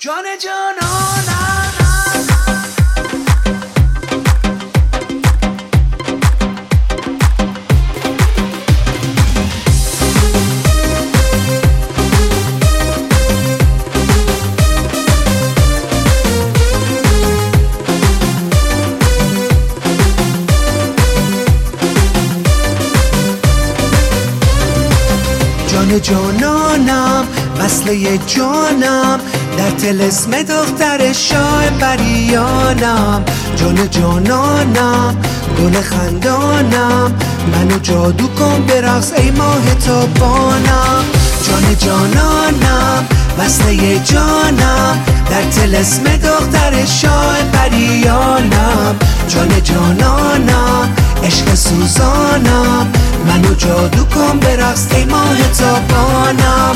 جان جانانم جان جانانم وصله جانم در طلسم دختر شاه بریانم جان جانانم گل خندانم منو جادو کن برقص ای ماه تابانم جان جانانم وصله جانم در طلسم دختر شاه بریانم جان جانانم عشق سوزانم منو جادو کن برقص ای ماه تابانم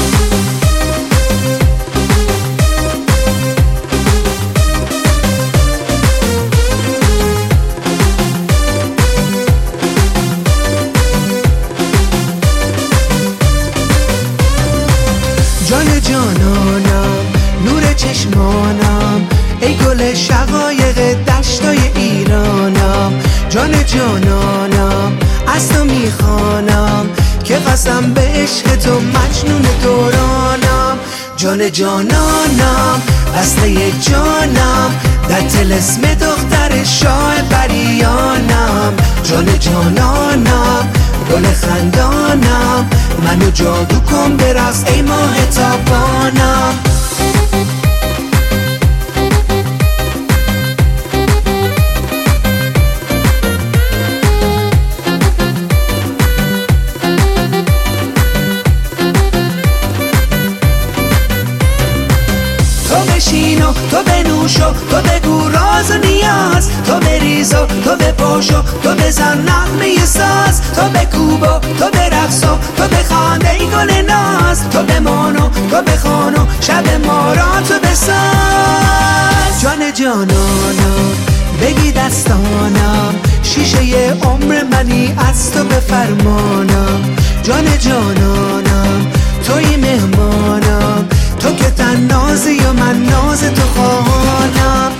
جان جانانم نور چشمانم ای گل شقایق دشتای ایرانم جان جانانم از تو میخوانم که قسم به عشق تو مجنون دورانم جان جانانم وصله جانم در طلسم دختر شاه بریانم جان جانانم گل خندانم منو جادو کن برقص ای ماه تابانم تو بشین و تو بنوش و تو بگو راز و نیاز تو بریز و تو بپاش و تو بزن نغمه ساز تو بکوب و تو برقص و تو بخوان ای گل ناز تو بمان و تو بخوان و شب ما را تو بساز جان جانانم بگی دستانم شیشه عمر منی از تو بفرمانم جان جانانم توی مهمانم تو که تن نازی و من ناز تو خواهانم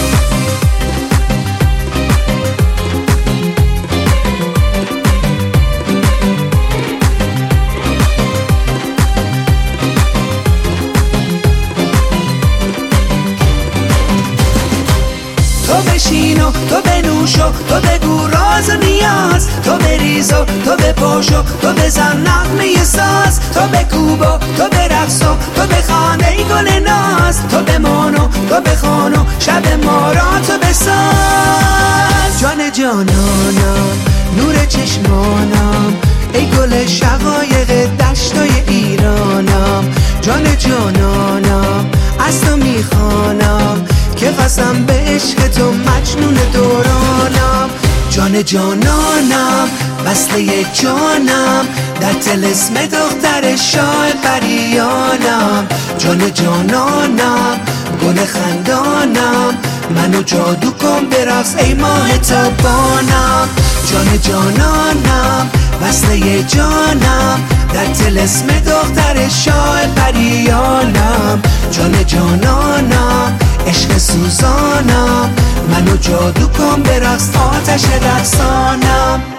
تو بشین و تو بنوش و تو بگو راز و نیاز تو بریز و تو بپاش و تو بزن نغمه ساز تو بکوب و تو برقص و تو بخوان ای گل ناز تو بمان و تو بخوان و شب ما را تو بساز جان جانانم نور چشمانم ای گل شقایق دشتای ایرانم جان جانانم از تو میخوانم که قسم به عشق تو مجنون دورانم جان جانانم وصله جانم در طلسم دختر شاه بریانم جان جانانم گل خندانم منو جادو کن برقص ای ماه تابانم جان جانانم وصله جانم در طلسم دختر شاه بریانم جان جانانم عشق سوزانم منو جادو کن برقص آتش رقصانم